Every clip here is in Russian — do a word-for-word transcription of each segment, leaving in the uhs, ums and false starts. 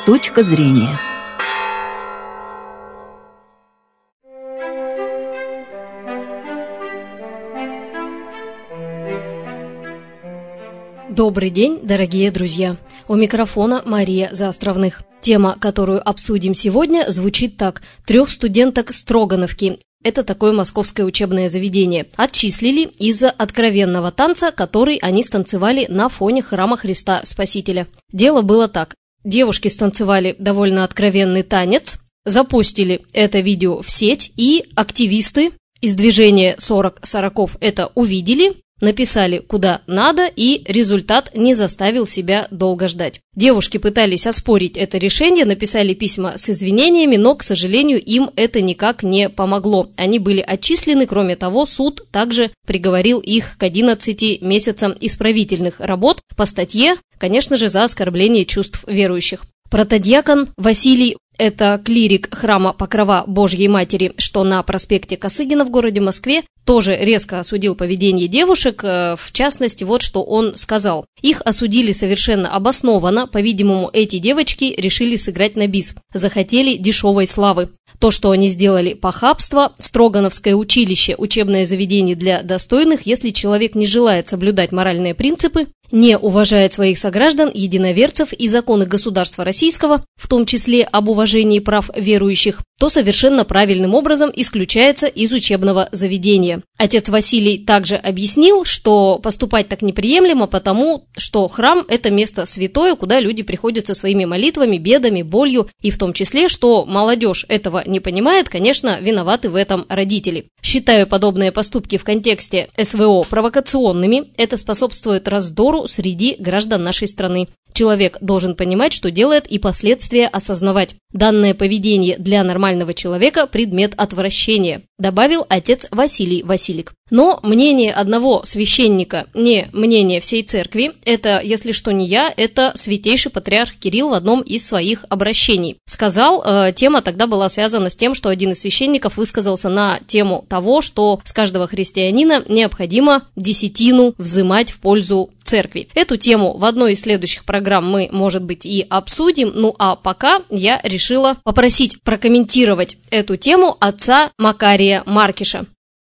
Точка зрения. Добрый день, дорогие друзья! У микрофона Мария Заостровных. Тема, которую обсудим сегодня, звучит так. Трех студенток Строгановки. Это такое московское учебное заведение. Отчислили из-за откровенного танца, который они станцевали на фоне храма Христа Спасителя. Дело было так. Девушки станцевали довольно откровенный танец, запустили это видео в сеть, и активисты из движения сорок сороков это увидели, написали куда надо, и результат не заставил себя долго ждать. Девушки пытались оспорить это решение, написали письма с извинениями, но, к сожалению, им это никак не помогло. Они были отчислены, кроме того, суд также приговорил их к одиннадцати месяцам исправительных работ по статье, конечно же, за оскорбление чувств верующих. Протодьякон Василий, это клирик храма Покрова Божьей Матери, что на проспекте Косыгина в городе Москве, тоже резко осудил поведение девушек. В частности, вот что он сказал. Их осудили совершенно обоснованно. По-видимому, эти девочки решили сыграть на бис. Захотели дешевой славы. То, что они сделали, похабство. Строгановское училище – учебное заведение для достойных. Если человек не желает соблюдать моральные принципы, не уважает своих сограждан, единоверцев и законы государства российского, в том числе об уважении прав верующих, то совершенно правильным образом исключается из учебного заведения. Отец Василий также объяснил, что поступать так неприемлемо, потому что храм – это место святое, куда люди приходят со своими молитвами, бедами, болью, и в том числе, что молодежь этого не понимает, конечно, виноваты в этом родители. Считаю подобные поступки в контексте эс вэ о провокационными, это способствует раздору среди граждан нашей страны. Человек должен понимать, что делает, и последствия осознавать. Данное поведение для нормального человека – предмет отвращения, добавил отец Василий Василик. Но мнение одного священника, не мнение всей церкви, это, если что, не я, это святейший патриарх Кирилл в одном из своих обращений. Сказал, э, тема тогда была связана с тем, что один из священников высказался на тему того, что с каждого христианина необходимо десятину взымать в пользу церкви. Эту тему в одной из следующих программ мы, может быть, и обсудим. Ну а пока я решила попросить прокомментировать эту тему отца Макария Маркиша.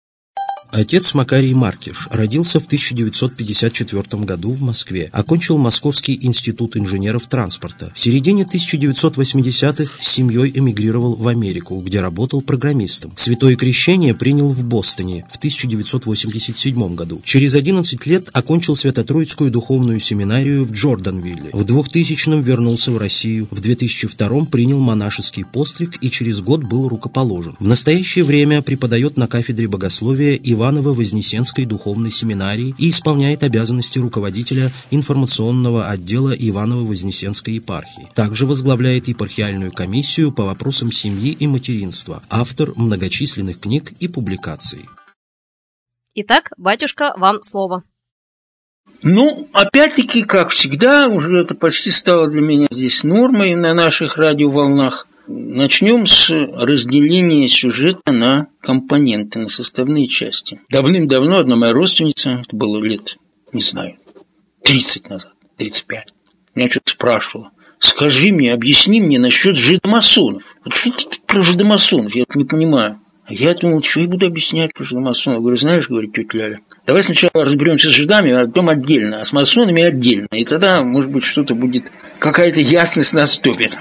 Отец Макарий Маркиш родился в тысяча девятьсот пятьдесят четвёртом году в Москве, окончил Московский институт инженеров транспорта. В середине тысяча девятьсот восьмидесятых с семьей эмигрировал в Америку, где работал программистом. Святое крещение принял в Бостоне в тысяча девятьсот восемьдесят седьмом году. Через одиннадцать лет окончил Свято-Троицкую духовную семинарию в Джорданвилле. В двухтысячном вернулся в Россию. В две тысячи втором принял монашеский постриг и через год был рукоположен. В настоящее время преподает на кафедре богословия Иваново-Вознесенской духовной семинарии и исполняет обязанности руководителя информационного отдела Иваново-Вознесенской епархии. Также возглавляет епархиальную комиссию по вопросам семьи и материнства, автор многочисленных книг и публикаций. Итак, батюшка, вам слово. Ну, опять-таки, как всегда, уже это почти стало для меня здесь нормой на наших радиоволнах. Начнем с разделения сюжета на компоненты, на составные части. Давным-давно одна моя родственница, это было лет, не знаю, тридцать назад, тридцать пять, меня что-то спрашивала. Скажи мне, объясни мне насчет жидомасонов. Вот что ты про жидомасонов, я это не понимаю. А я думал, что я буду объяснять про жидомасонов. Говорю, знаешь, говорит тетя Ляля, давай сначала разберемся с жидами, а потом отдельно, а с масонами отдельно. И тогда, может быть, что-то будет, какая-то ясность наступит.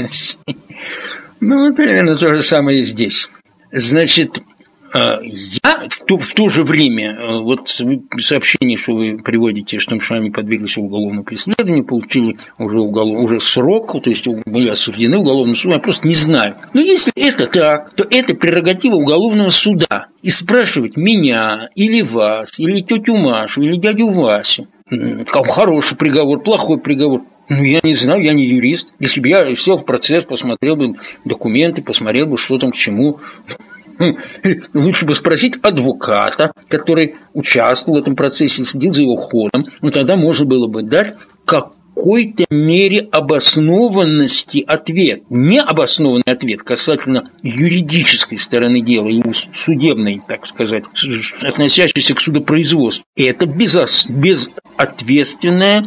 Ну, примерно то же самое и здесь. Значит, я в то, в то же время, вот сообщение, что вы приводите, что мы с вами подверглись уголовному преследованию, получили уже, уголов, уже срок, то есть были осуждены уголовным судом, я просто не знаю. Но если это так, то это прерогатива уголовного суда. И спрашивать меня, или вас, или тетю Машу, или дядю Васю, хороший приговор, плохой приговор, ну, я не знаю, я не юрист. Если бы я сел в процесс, посмотрел бы документы, посмотрел бы, что там к чему. Лучше бы спросить адвоката, который участвовал в этом процессе, следил за его ходом. Ну, тогда можно было бы дать как какой-то мере обоснованности ответ. Необоснованный ответ касательно юридической стороны дела и судебной, так сказать, относящейся к судопроизводству. И это безос, безответственное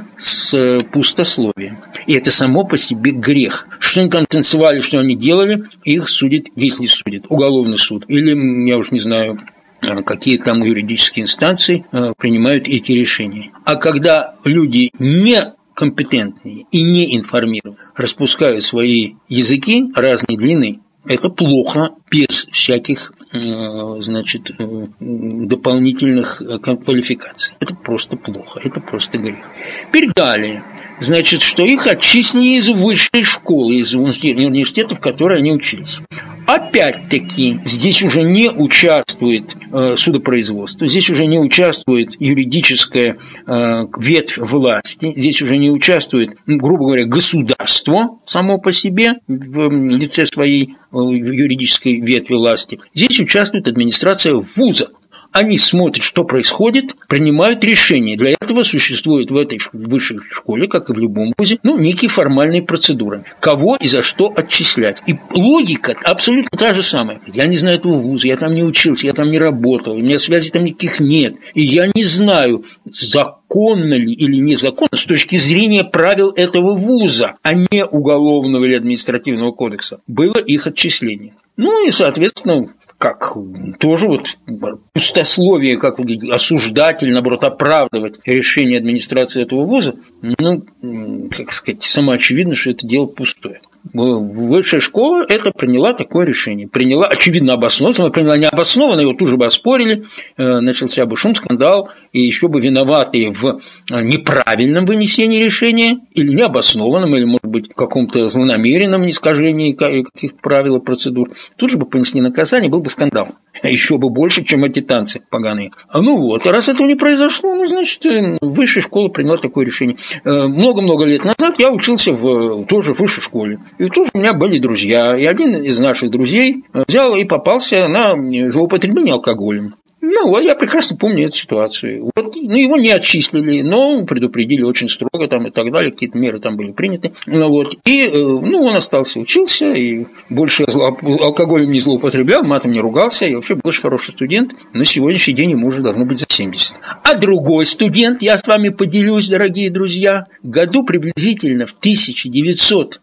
пустословие. И это само по себе грех. Что они там танцевали, что они делали, их судит, если судит, уголовный суд. Или, я уж не знаю, какие там юридические инстанции принимают эти решения. А когда люди не компетентные и не информированные распускают свои языки разной длины, это плохо без всяких, значит, дополнительных квалификаций. Это просто плохо, это просто грех. Теперь далее. Значит, что их отчислили из высшей школы, из университетов, в которые они учились. Опять-таки, здесь уже не участвует э, судопроизводство, здесь уже не участвует юридическая э, ветвь власти, здесь уже не участвует, грубо говоря, государство само по себе в лице своей э, юридической ветви власти. Здесь участвует администрация вуза. Они смотрят, что происходит, принимают решения. Для этого существует в этой высшей школе, как и в любом вузе, ну, некие формальные процедуры. Кого и за что отчислять. И логика абсолютно та же самая. Я не знаю этого вуза, я там не учился, я там не работал, у меня связей там никаких нет. И я не знаю, законно ли или незаконно с точки зрения правил этого вуза, а не уголовного или административного кодекса, было их отчисление. Ну и, соответственно, как тоже вот пустословие, как осуждать или, наоборот, оправдывать решение администрации этого вуза, ну, как сказать, самоочевидно, что это дело пустое. Высшая школа это приняла такое решение. Приняла, очевидно, обоснованно, приняла необоснованно, его тут же бы оспорили, начался бы шум, скандал, и еще бы виноватые в неправильном вынесении решения, или необоснованном, или, может быть, каком-то злонамеренном неискажении каких-то правил и процедур, тут же бы понесли наказание, был бы скандал. Еще бы больше, чем эти танцы поганые. Ну вот, а раз этого не произошло, ну, значит, высшая школа приняла такое решение. Много-много лет назад я учился в, тоже в высшей школе. И тоже у меня были друзья. И один из наших друзей взял и попался на злоупотребление алкоголем. Ну, я прекрасно помню эту ситуацию. Вот, ну, его не отчислили, но предупредили очень строго там, и так далее, какие-то меры там были приняты. Ну, вот, и ну, он остался, учился, и больше алкоголем не злоупотреблял, матом не ругался, и вообще был очень хороший студент. На сегодняшний день ему уже должно быть за семьдесят. А другой студент, я с вами поделюсь, дорогие друзья, году приблизительно в тысяча девятьсот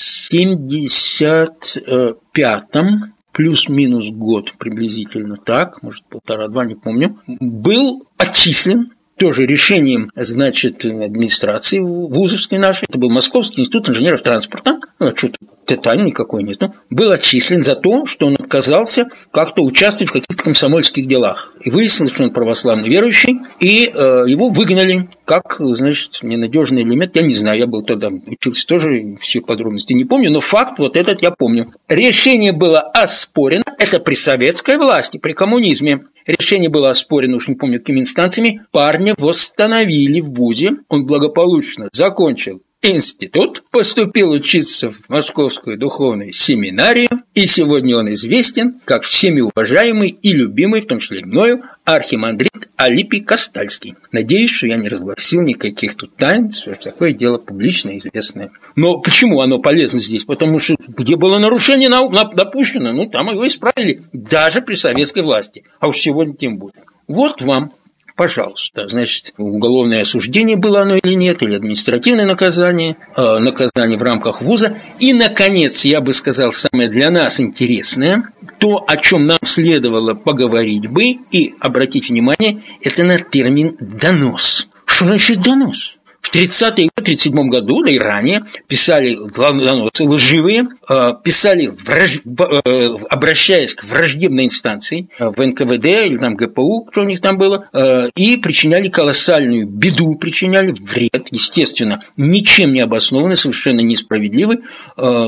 семьдесят пятом, плюс-минус год приблизительно так, может полтора-два, не помню, был отчислен тоже решением, значит, администрации вузовской нашей, это был Московский институт инженеров транспорта, что-то тайны никакой нету, был отчислен за то, что он отказался как-то участвовать в каких-то комсомольских делах. И выяснилось, что он православный верующий, и э, его выгнали как, значит, ненадежный элемент. Я не знаю, я был тогда, учился тоже, все подробности не помню, но факт вот этот я помню. Решение было оспорено, это при советской власти, при коммунизме. Решение было оспорено, уж не помню, какими инстанциями. Парня восстановили в вузе. Он благополучно закончил институт, поступил учиться в Московскую духовную семинарию, и сегодня он известен как всеми уважаемый и любимый, в том числе и мною, архимандрит Алипий Кастальский. Надеюсь, что я не разгласил никаких тут тайн, все такое дело публичное, известное. Но почему оно полезно здесь? Потому что где было нарушение допущено, ну там его исправили, даже при советской власти. А уж сегодня тем более. Вот вам. Пожалуйста, значит, уголовное осуждение было оно или нет, или административное наказание, э, наказание в рамках вуза. И, наконец, я бы сказал, самое для нас интересное, то, о чем нам следовало поговорить бы и обратить внимание, это на термин «донос». Что значит «донос»? В тридцатые годы, в тридцать седьмом году, да и ранее, писали доносы лживые, писали, враж... обращаясь к враждебной инстанции, в эн ка вэ дэ или там гэ пэ у, что у них там было, и причиняли колоссальную беду, причиняли вред, естественно, ничем не обоснованный, совершенно несправедливый,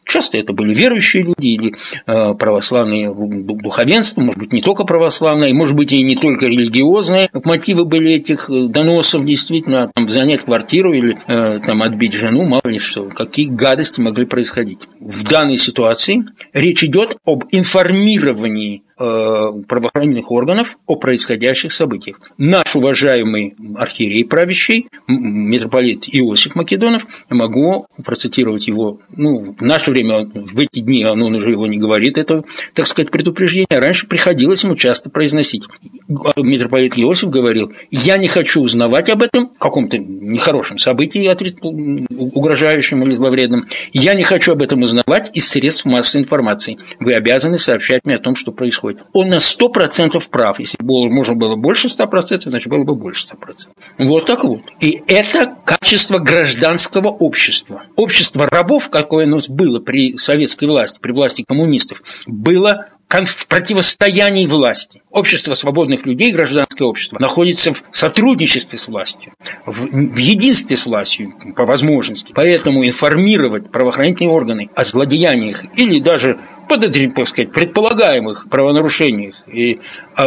Часто это были верующие люди или э, православные духовенство, может быть, не только православное, и, может быть, и не только религиозные. Мотивы были этих доносов действительно там, занять квартиру или э, там, отбить жену, мало ли что, какие гадости могли происходить. В данной ситуации речь идет об информировании правоохранительных органов о происходящих событиях. Наш уважаемый архиерей правящий, митрополит Иосиф Македонов, могу процитировать его, ну, в наше время, в эти дни он уже его не говорит, это, так сказать, предупреждение, раньше приходилось ему часто произносить. Митрополит Иосиф говорил: я не хочу узнавать об этом, каком-то нехорошем событии, угрожающем или зловредном, я не хочу об этом узнавать из средств массовой информации. Вы обязаны сообщать мне о том, что происходит. Он на сто процентов прав. Если бы можно было больше ста процентов, значит, было бы больше ста процентов. Вот так вот. И это качество гражданского общества. Общество рабов, какое у нас было при советской власти, при власти коммунистов, было в противостоянии власти. Общество свободных людей, гражданское общество, находится в сотрудничестве с властью, в, в единстве с властью по возможности. Поэтому информировать правоохранительные органы о злодеяниях или даже подозреваемых, сказать, предполагаемых правонарушениях и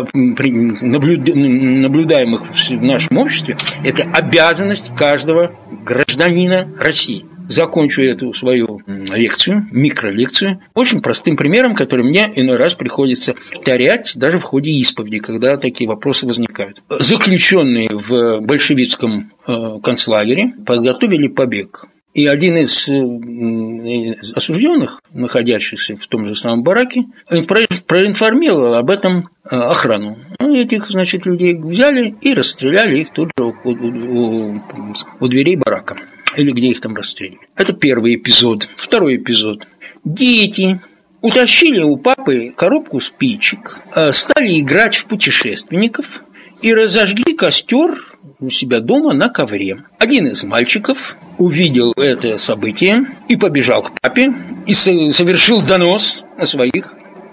наблюдаемых в нашем обществе, это обязанность каждого гражданина России. Закончу эту свою лекцию, микролекцию, очень простым примером, который мне иной раз приходится повторять даже в ходе исповеди, когда такие вопросы возникают. Заключенные в большевистском концлагере подготовили побег. И один из осужденных, находящихся в том же самом бараке, проинформировал об этом охрану. Этих, значит, людей взяли и расстреляли их тут же у, у, у дверей барака. Или где их там расстреляли. Это первый эпизод. Второй эпизод. Дети утащили у папы коробку спичек, стали играть в путешественников и разожгли костер у себя дома на ковре. Один из мальчиков увидел это событие и побежал к папе и совершил донос на своих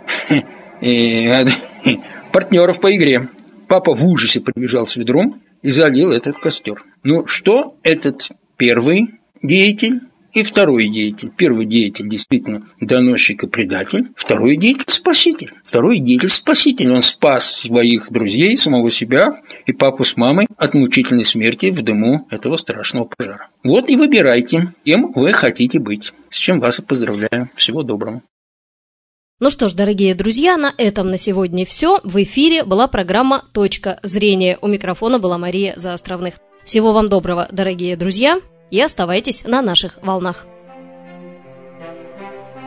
партнеров по игре. Папа в ужасе прибежал с ведром и залил этот костер. Ну что этот первый деятель и второй деятель? Первый деятель действительно доносчик и предатель, второй деятель спаситель. Второй деятель спаситель. Он спас своих друзей, самого себя и папу с мамой от мучительной смерти в дыму этого страшного пожара. Вот и выбирайте, кем вы хотите быть. С чем вас и поздравляю. Всего доброго. Ну что ж, дорогие друзья, на этом на сегодня все. В эфире была программа «Точка зрения». У микрофона была Мария Заостровных. Всего вам доброго, дорогие друзья, и оставайтесь на наших волнах.